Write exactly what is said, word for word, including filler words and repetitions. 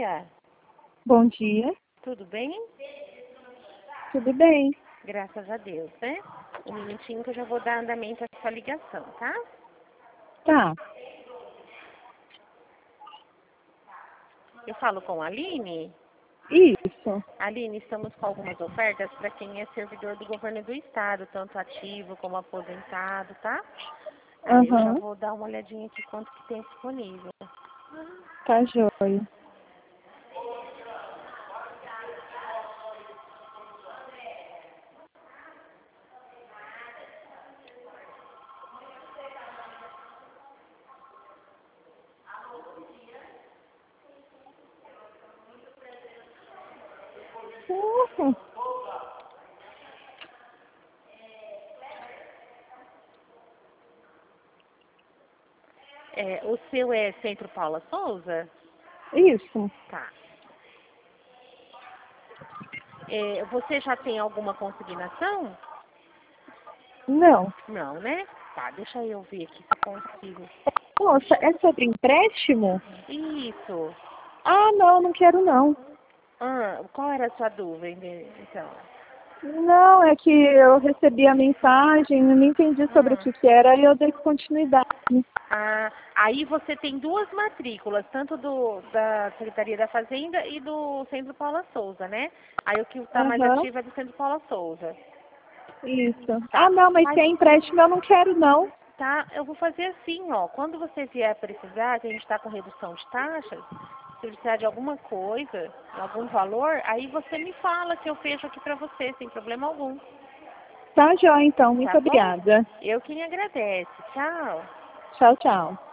dia. Bom dia. Tudo bem? Tudo bem. Graças a Deus, né? Um minutinho que eu já vou dar andamento à sua ligação, tá? Tá. Eu falo com a Aline. Isso. Aline, estamos com algumas ofertas para quem é servidor do governo do estado, tanto ativo como aposentado, tá? Aí eu já Aham. vou dar uma olhadinha aqui quanto que tem disponível. Tá joia. Uhum. É, o seu é Centro Paula Souza? Isso. Tá. É, você já tem alguma consignação? Não. Não, né? Tá, deixa eu ver aqui se eu consigo. Nossa, é sobre empréstimo? Isso. Ah, não, não quero não. Ah, qual era a sua dúvida, então? Não, é que eu recebi a mensagem, eu não entendi sobre o Hum. que que era e eu dei continuidade. Ah, aí você tem duas matrículas, tanto do, da Secretaria da Fazenda e do Centro Paula Souza, né? Aí o que está mais Aham. ativo é do Centro Paula Souza. Isso. Tá, Ah, não, mas mas sem empréstimo eu não quero não. tá, eu vou fazer assim, ó. Quando você vier precisar, que a gente está com redução de taxas, se precisar de alguma coisa, algum valor, aí você me fala que eu fecho aqui para você, sem problema algum. Tá joia, então. Muito Tá bom? obrigada. Eu quem agradece. Tchau. Tchau, tchau.